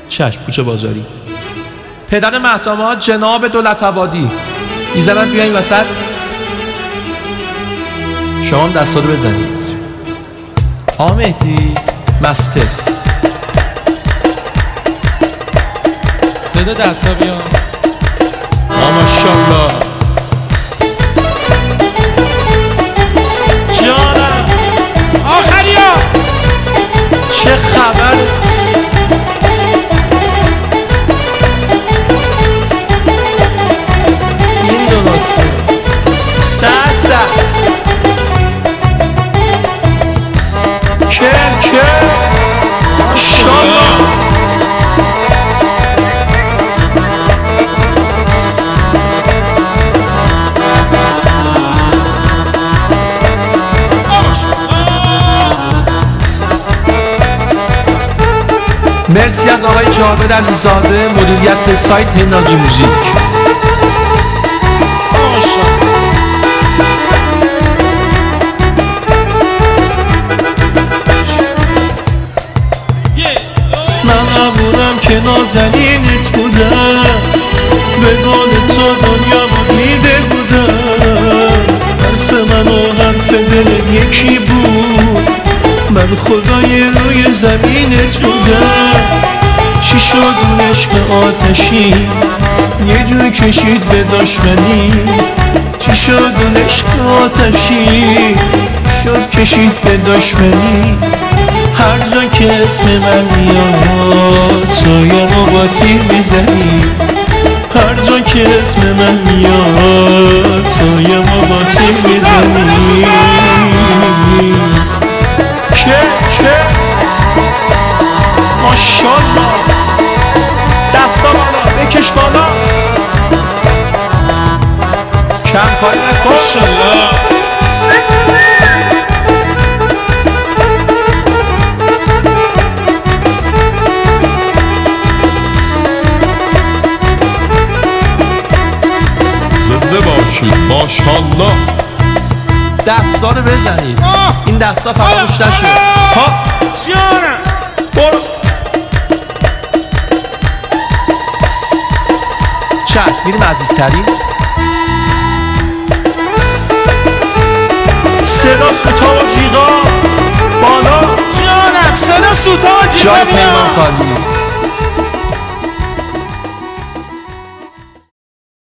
چشم کوچه بازاری. پدر محتمات جناب دولت‌آبادی میزنن بیاین وسط. شما هم دستا رو بزنید. آقا مهدی مسته صدا دستا بیا. ماشاءالله جانم. آخریا چه خبر؟ این درسته. دست که ماشاءالله. مرسی از آقای جاوید علیزاده مدیریت سایت هنداجی موزیک. من نبودم که نازنینت بودم، به قول تو دنیا رو دیده بودم. حرف من و حرف دلت یکی بود، من خدای روی زمینت بودم. چی شد اون عشق آتشی یه جوی کشید به دشمنی؟ چی شد اون عشق آتشی شد کشید به دشمنی؟ هر جا که اسم من میاد سایه‌مو با تیر میزنی. هر جا که اسم من میاد سایه‌مو با تیر میزنی. ماشاءالله. دستا بالا بکش بالا. کم کاری نکن. ماشاءالله. زنده باشید. ماشاءالله. دستا رو بزنید. این دستا فراموش نشه. ها جانم برو. چشم میریم عزیزترین. صدا سوتا و جیغا بالا. جانم صدا سوتا و جیغا جای بیا. پیمان خالی.